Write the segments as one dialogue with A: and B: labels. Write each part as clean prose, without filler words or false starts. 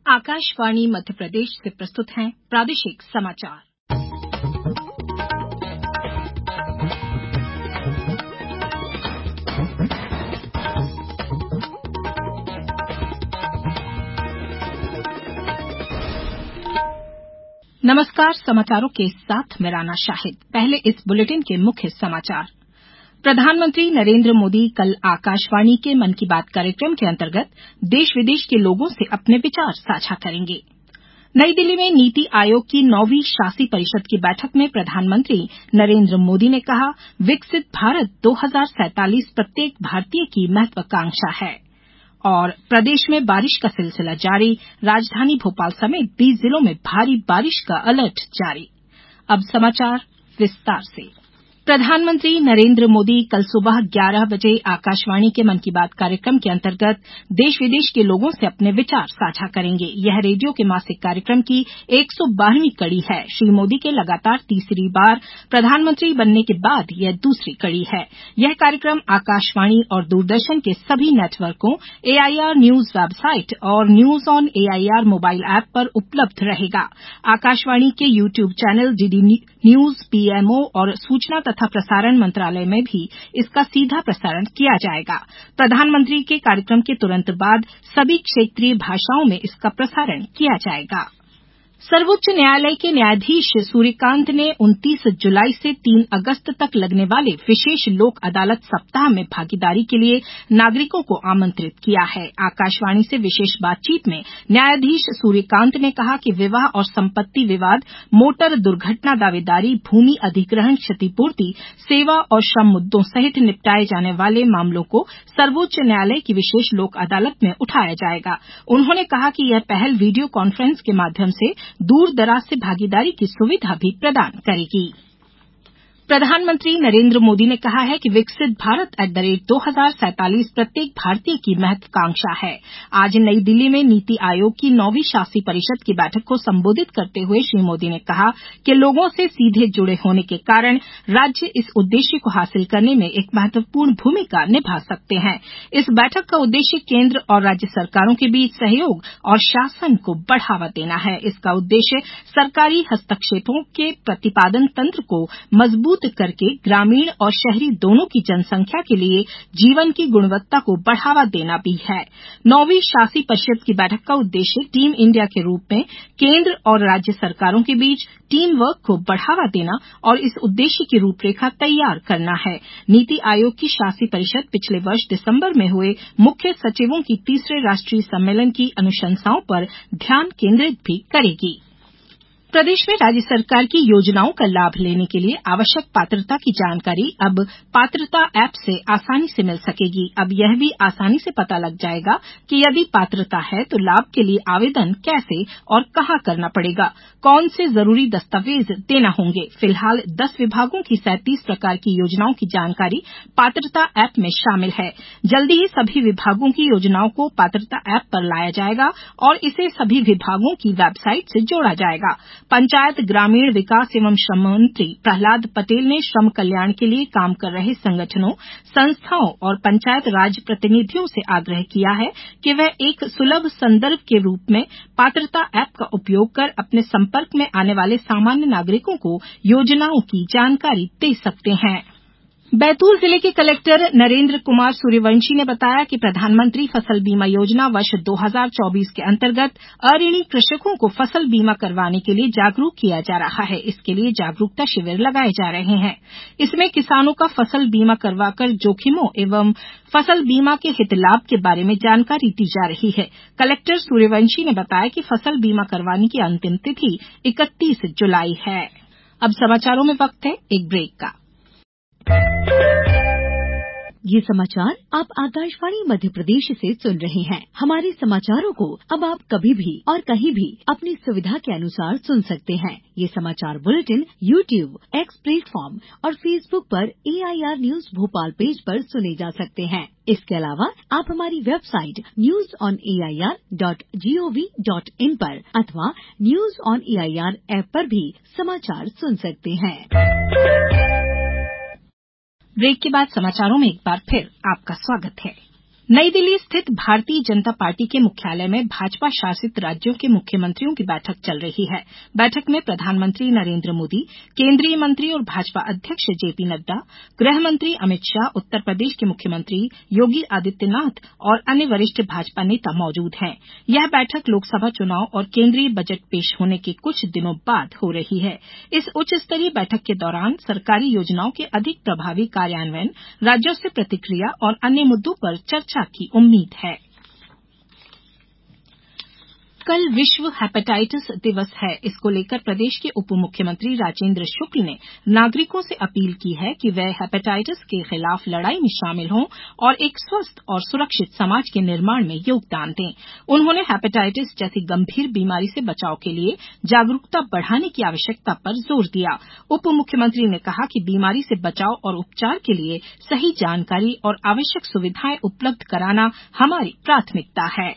A: आकाशवाणी मध्य प्रदेश से प्रस्तुत हैं प्रादेशिक समाचार। नमस्कार, समाचारों के साथ मैं राना शाहिद। पहले इस बुलेटिन के मुख्य समाचार। प्रधानमंत्री नरेंद्र मोदी कल आकाशवाणी के मन की बात कार्यक्रम के अंतर्गत देश विदेश के लोगों से अपने विचार साझा करेंगे। नई दिल्ली में नीति आयोग की 9वीं शासी परिषद की बैठक में प्रधानमंत्री नरेंद्र मोदी ने कहा, विकसित भारत 2047 प्रत्येक भारतीय की महत्वाकांक्षा है। और प्रदेश में बारिश का सिलसिला जारी, राजधानी भोपाल समेत 20 जिलों में भारी बारिश का अलर्ट जारी। अब समाचार विस्तार से। प्रधानमंत्री नरेंद्र मोदी कल सुबह 11 बजे आकाशवाणी के मन की बात कार्यक्रम के अंतर्गत देश विदेश के लोगों से अपने विचार साझा करेंगे। यह रेडियो के मासिक कार्यक्रम की 112वीं कड़ी है। श्री मोदी के लगातार तीसरी बार प्रधानमंत्री बनने के बाद यह दूसरी कड़ी है। यह कार्यक्रम आकाशवाणी और दूरदर्शन के सभी नेटवर्कों, एआईआर न्यूज वेबसाइट और news on AIR mobile app पर उपलब्ध रहेगा। आकाशवाणी के YouTube channel DD news, PMO और सूचना तथा प्रसारण मंत्रालय में भी इसका सीधा प्रसारण किया जाएगा। प्रधानमंत्री के कार्यक्रम के तुरंत बाद सभी क्षेत्रीय भाषाओं में इसका प्रसारण किया जाएगा। सर्वोच्च न्यायालय के न्यायाधीश सूर्यकांत ने 29 जुलाई से 3 अगस्त तक लगने वाले विशेष लोक अदालत सप्ताह में भागीदारी के लिए नागरिकों को आमंत्रित किया है। आकाशवाणी से विशेष बातचीत में न्यायाधीश सूर्यकांत ने कहा कि विवाह और संपत्ति विवाद, मोटर दुर्घटना दावेदारी, भूमि अधिग्रहण क्षतिपूर्ति, सेवा और श्रम मुद्दों सहित निपटाए जाने वाले मामलों को सर्वोच्च न्यायालय की विशेष लोक अदालत में उठाया जाएगा। उन्होंने कहा कि यह पहल वीडियो कॉन्फ्रेंस के माध्यम से दूर दराज से भागीदारी की सुविधा भी प्रदान करेगी। प्रधानमंत्री नरेंद्र मोदी ने कहा है कि विकसित भारत @2047 प्रत्येक भारतीय की महत्वाकांक्षा है। आज नई दिल्ली में नीति आयोग की 9वीं शासी परिषद की बैठक को संबोधित करते हुए श्री मोदी ने कहा कि लोगों से सीधे जुड़े होने के कारण राज्य इस उद्देश्य को हासिल करने में एक महत्वपूर्ण भूमिका निभा सकते हैं। इस बैठक का उद्देश्य केंद्र और राज्य सरकारों के बीच सहयोग और शासन को बढ़ावा देना है। इसका उद्देश्य सरकारी हस्तक्षेपों के प्रतिपादन तंत्र को मजबूत करके ग्रामीण और शहरी दोनों की जनसंख्या के लिए जीवन की गुणवत्ता को बढ़ावा देना भी है। 9वीं शासी परिषद की बैठक का उद्देश्य टीम इंडिया के रूप में केंद्र और राज्य सरकारों के बीच टीम वर्क को बढ़ावा देना और इस उद्देश्य की रूपरेखा तैयार करना है। नीति आयोग की शासी परिषद पिछले वर्ष दिसंबर में हुए मुख्य सचिवों की तीसरे राष्ट्रीय सम्मेलन की अनुशंसाओं पर ध्यान केंद्रित भी करेगी। प्रदेश में राज्य सरकार की योजनाओं का लाभ लेने के लिए आवश्यक पात्रता की जानकारी अब पात्रता ऐप से आसानी से मिल सकेगी। अब यह भी आसानी से पता लग जाएगा कि यदि पात्रता है तो लाभ के लिए आवेदन कैसे और कहां करना पड़ेगा, कौन से जरूरी दस्तावेज देना होंगे। फिलहाल 10 विभागों की 37 प्रकार की योजनाओं की जानकारी पात्रता ऐप में शामिल है। जल्दी ही सभी विभागों की योजनाओं को पात्रता ऐप पर लाया जाएगा और इसे सभी विभागों की वेबसाइट से जोड़ा जाएगा। पंचायत ग्रामीण विकास एवं श्रम मंत्री प्रहलाद पटेल ने श्रम कल्याण के लिए काम कर रहे संगठनों, संस्थाओं और पंचायत राज प्रतिनिधियों से आग्रह किया है कि वे एक सुलभ संदर्भ के रूप में पात्रता ऐप का उपयोग कर अपने संपर्क में आने वाले सामान्य नागरिकों को योजनाओं की जानकारी दे सकते हैं। बैतूल जिले के कलेक्टर नरेंद्र कुमार सूर्यवंशी ने बताया कि प्रधानमंत्री फसल बीमा योजना वर्ष 2024 के अंतर्गत अऋणी कृषकों को फसल बीमा करवाने के लिए जागरूक किया जा रहा है। इसके लिए जागरूकता शिविर लगाए जा रहे हैं। इसमें किसानों का फसल बीमा करवाकर जोखिमों एवं फसल बीमा के हित लाभ के बारे में जानकारी दी जा रही है। कलेक्टर सूर्यवंशी ने बताया कि फसल बीमा करवाने की अंतिम तिथि 31 जुलाई है। अब समाचारों में वक्त है एक ब्रेक का।
B: ये समाचार आप आकाशवाणी मध्य प्रदेश से सुन रहे हैं। हमारे समाचारों को अब आप कभी भी और कहीं भी अपनी सुविधा के अनुसार सुन सकते हैं। ये समाचार बुलेटिन YouTube, X प्लेटफॉर्म और Facebook पर AIR न्यूज भोपाल पेज पर सुने जा सकते हैं। इसके अलावा आप हमारी वेबसाइट newsonair.gov.in पर अथवा न्यूज ऑन AIR ऐप पर भी समाचार सुन सकते हैं।
A: ब्रेक के बाद समाचारों में एक बार फिर आपका स्वागत है। नई दिल्ली स्थित भारतीय जनता पार्टी के मुख्यालय में भाजपा शासित राज्यों के मुख्यमंत्रियों की बैठक चल रही है। बैठक में प्रधानमंत्री नरेंद्र मोदी, केंद्रीय मंत्री और भाजपा अध्यक्ष जेपी नड्डा, गृह मंत्री अमित शाह, उत्तर प्रदेश के मुख्यमंत्री योगी आदित्यनाथ और अन्य वरिष्ठ भाजपा नेता मौजूद हैं। यह बैठक लोकसभा चुनाव और केंद्रीय बजट पेश होने के कुछ दिनों बाद हो रही है। इस उच्च स्तरीय बैठक के दौरान सरकारी योजनाओं के अधिक प्रभावी कार्यान्वयन, राज्यों से प्रतिक्रिया और अन्य मुद्दों पर चर्चा की उम्मीद है। कल विश्व हेपेटाइटिस दिवस है। इसको लेकर प्रदेश के उप मुख्यमंत्री राजेंद्र शुक्ल ने नागरिकों से अपील की है कि वे हेपेटाइटिस के खिलाफ लड़ाई में शामिल हों और एक स्वस्थ और सुरक्षित समाज के निर्माण में योगदान दें। उन्होंने हेपेटाइटिस जैसी गंभीर बीमारी से बचाव के लिए जागरूकता बढ़ाने की आवश्यकता पर जोर दिया। उप मुख्यमंत्री ने कहा कि बीमारी से बचाव और उपचार के लिए सही जानकारी और आवश्यक सुविधाएं उपलब्ध कराना हमारी प्राथमिकता है।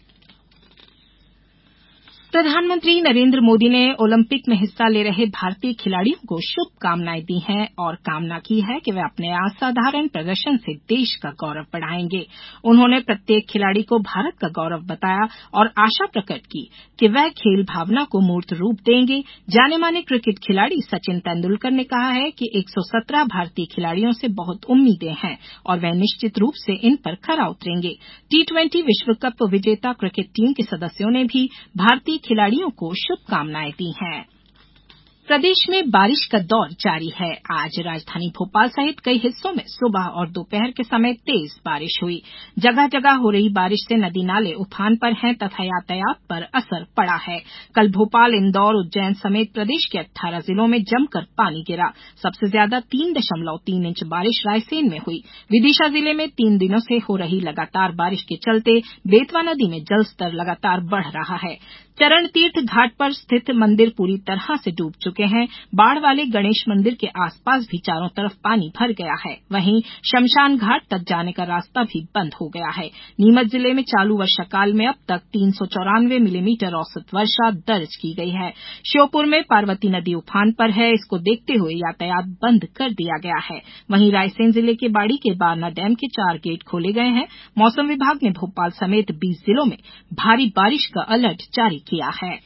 A: प्रधानमंत्री नरेंद्र मोदी ने ओलंपिक में हिस्सा ले रहे भारतीय खिलाड़ियों को शुभकामनाएं दी हैं और कामना की है कि वे अपने असाधारण प्रदर्शन से देश का गौरव बढ़ाएंगे। उन्होंने प्रत्येक खिलाड़ी को भारत का गौरव बताया और आशा प्रकट की कि वे खेल भावना को मूर्त रूप देंगे। जाने-माने क्रिकेट खिलाड़ी सचिन तेंदुलकर ने कहा है कि 117 भारतीय खिलाड़ियों से बहुत उम्मीदें हैं और वे निश्चित रूप से इन पर खरा उतरेंगे। T20 विश्व कप विजेता क्रिकेट टीम के सदस्यों ने भी भारतीय खिलाड़ियों को शुभकामनाएं दी हैं। प्रदेश में बारिश का दौर जारी है। आज राजधानी भोपाल सहित कई हिस्सों में सुबह और दोपहर के समय तेज बारिश हुई। जगह जगह हो रही बारिश से नदी नाले उफान पर हैं तथा यातायात पर असर पड़ा है। कल भोपाल, इंदौर, उज्जैन समेत प्रदेश के 18 जिलों में जमकर पानी गिरा। सबसे ज्यादा 3.3 इंच बारिश रायसेन में हुई। विदिशा जिले में 3 दिनों से हो रही लगातार बारिश के चलते बेतवा नदी में जलस्तर लगातार बढ़ रहा है। चरण तीर्थ घाट पर स्थित मंदिर पूरी तरह से डूब चुके हैं। बाढ़ वाले गणेश मंदिर के आसपास भी चारों तरफ पानी भर गया है। वहीं शमशान घाट तक जाने का रास्ता भी बंद हो गया है। नीमच जिले में चालू वर्षाकाल में अब तक 394 मिलीमीटर औसत वर्षा दर्ज की गई है। श्योपुर में पार्वती नदी उफान पर है। इसको देखते हुए यातायात बंद कर दिया गया है। वहीं रायसेन जिले के बाड़ी के बारना डैम के 4 गेट खोले गए हैं। मौसम विभाग ने भोपाल समेत 20 जिलों में भारी बारिश का अलर्ट जारी किया है।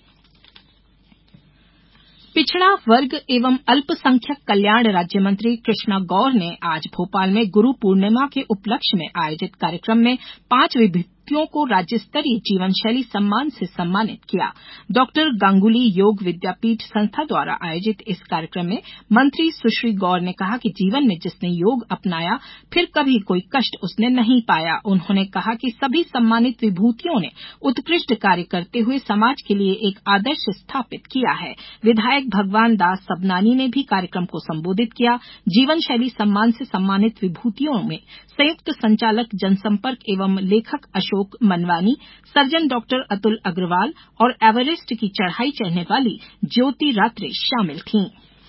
A: पिछड़ा वर्ग एवं अल्पसंख्यक कल्याण राज्य मंत्री कृष्णा गौर ने आज भोपाल में गुरु पूर्णिमा के उपलक्ष्य में आयोजित कार्यक्रम में 5 विभूतियों को राज्य स्तरीय जीवन शैली सम्मान से सम्मानित किया। डॉक्टर गांगुली योग विद्यापीठ संस्था द्वारा आयोजित इस कार्यक्रम में मंत्री सुश्री गौर ने कहा कि जीवन में जिसने योग अपनाया फिर कभी कोई कष्ट उसने नहीं पाया। उन्होंने कहा कि सभी सम्मानित विभूतियों ने उत्कृष्ट कार्य करते हुए समाज के लिए एक आदर्श स्थापित किया है। विधायक भगवान दास सबनानी ने भी कार्यक्रम को संबोधित किया। जीवन शैली सम्मान से सम्मानित विभूतियों में संयुक्त संचालक जनसंपर्क एवं लेखक अशोक मनवानी, सर्जन डॉक्टर अतुल अग्रवाल और एवरेस्ट की चढ़ाई चढ़ने वाली ज्योति रात्रे शामिल थीं।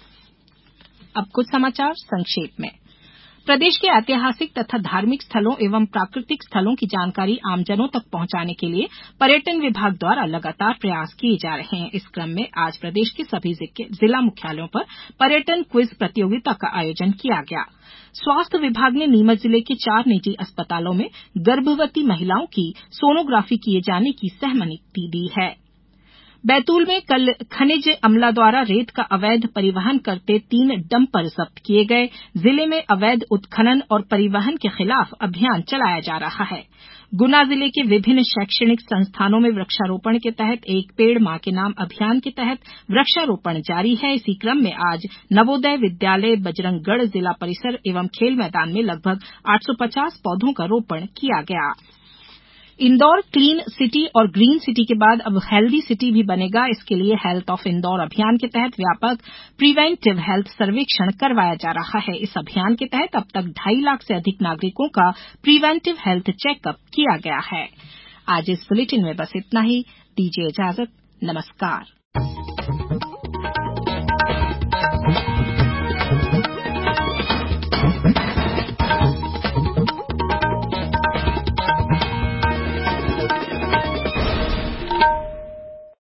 A: अब कुछ समाचार संक्षेप में। प्रदेश के ऐतिहासिक तथा धार्मिक स्थलों एवं प्राकृतिक स्थलों की जानकारी आमजनों तक पहुंचाने के लिए पर्यटन विभाग द्वारा लगातार प्रयास किए जा रहे हैं। इस क्रम में आज प्रदेश के सभी जिला मुख्यालयों पर पर्यटन क्विज प्रतियोगिता का आयोजन किया गया। स्वास्थ्य विभाग ने नीमच जिले के 4 निजी अस्पतालों में गर्भवती महिलाओं की सोनोग्राफी किए जाने की सहमति दी है। बैतूल में कल खनिज अमला द्वारा रेत का अवैध परिवहन करते 3 डंपर जब्त किए गए। जिले में अवैध उत्खनन और परिवहन के खिलाफ अभियान चलाया जा रहा है। गुना जिले के विभिन्न शैक्षणिक संस्थानों में वृक्षारोपण के तहत एक पेड़ मां के नाम अभियान के तहत वृक्षारोपण जारी है। इसी क्रम में आज नवोदय विद्यालय बजरंगगढ़ जिला परिसर एवं खेल मैदान में लगभग 850 पौधों का रोपण किया गया। इंदौर क्लीन सिटी और ग्रीन सिटी के बाद अब हेल्दी सिटी भी बनेगा। इसके लिए हेल्थ ऑफ इंदौर अभियान के तहत व्यापक प्रिवेंटिव हेल्थ सर्वेक्षण करवाया जा रहा है। इस अभियान के तहत अब तक 2.5 लाख से अधिक नागरिकों का प्रिवेंटिव हेल्थ चेकअप किया गया है। आज इस बुलेटिन में बस इतना ही। दीजिए इजाजत। नमस्कार।